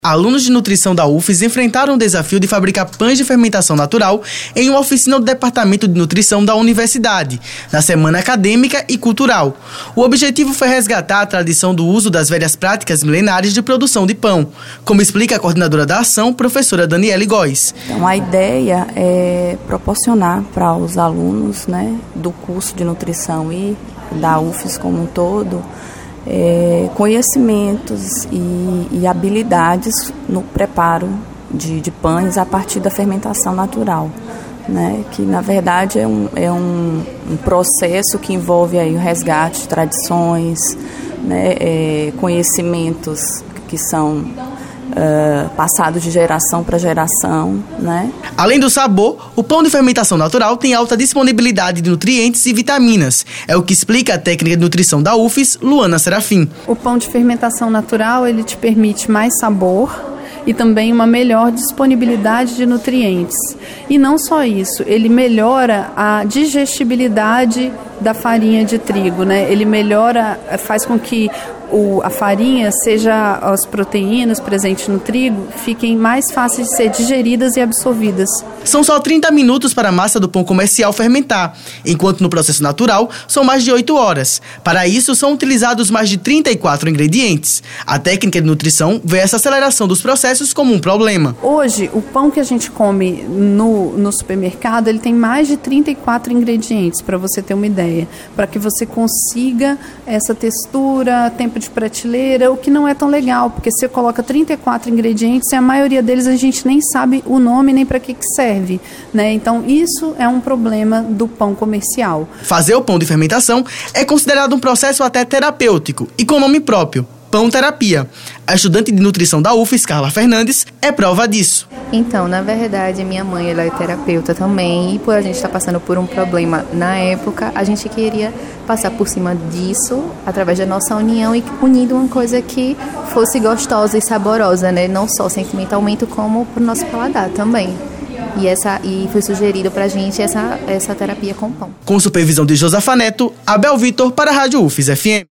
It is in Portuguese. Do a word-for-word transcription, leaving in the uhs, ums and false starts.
Alunos de nutrição da U F S enfrentaram o desafio de fabricar pães de fermentação natural em uma oficina do Departamento de Nutrição da Universidade, na Semana Acadêmica e Cultural. O objetivo foi resgatar a tradição do uso das velhas práticas milenares de produção de pão, como explica a coordenadora da ação, professora Daniele Góes. Então, a ideia é proporcionar para os alunos, né, do curso de nutrição e da U F S como um todo, É, conhecimentos e, e habilidades no preparo de, de pães a partir da fermentação natural, né? Que na verdade é, um, é um, um processo que envolve aí o resgate de tradições, né? É, conhecimentos que são Uh, passado de geração para geração, né? Além do sabor, o pão de fermentação natural tem alta disponibilidade de nutrientes e vitaminas. É o que explica a técnica de nutrição da U F S, Luana Serafim. O pão de fermentação natural, ele te permite mais sabor e também uma melhor disponibilidade de nutrientes. E não só isso, ele melhora a digestibilidade da farinha de trigo, né? Ele melhora, faz com que o, a farinha, seja as proteínas presentes no trigo, fiquem mais fáceis de ser digeridas e absorvidas. São só trinta minutos para a massa do pão comercial fermentar, enquanto no processo natural são mais de oito horas. Para isso, são utilizados mais de trinta e quatro ingredientes. A técnica de nutrição vê essa aceleração dos processos como um problema. Hoje, o pão que a gente come no, no supermercado, ele tem mais de trinta e quatro ingredientes, para você ter uma ideia, para que você consiga essa textura, tempo de prateleira, o que não é tão legal, porque você coloca trinta e quatro ingredientes e a maioria deles a gente nem sabe o nome nem para que que serve, né? Então isso é um problema do pão comercial. Fazer o pão de fermentação é considerado um processo até terapêutico e com nome próprio, Pão Terapia. A estudante de nutrição da U F S, Carla Fernandes, é prova disso. Então, na verdade, minha mãe ela é terapeuta também, e por a gente estar passando por um problema na época, a gente queria passar por cima disso, através da nossa união, e unindo uma coisa que fosse gostosa e saborosa, né? Não só sentimentalmente, como para o nosso paladar também. E, essa, e foi sugerido para a gente essa, essa terapia com pão. Com supervisão de Josafa Neto, Abel Vitor para a Rádio U F S F M.